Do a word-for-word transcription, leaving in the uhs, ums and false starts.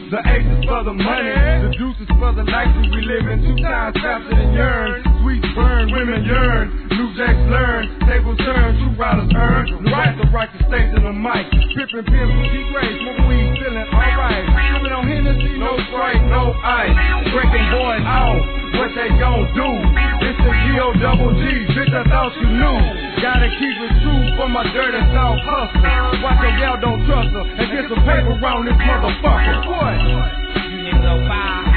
The H is for the money, the juice is for the life we live in. Two times faster than yearn. Sweet burn, women yearn. New jacks learn, tables turn, two riders earn. The right to right to stage in the mic. Pippin' pimps, G-Grace, smoking weed, feeling alright. Sippin' on Hennessy, no Sprite, no ice. Breaking boys out, what they gon' do? It's the G O double G, bitch, I thought you knew. Gotta keep it true for my dirty South hustler. Watch a gal don't trust her and get some paper around this motherfucker. What? You niggas go fire.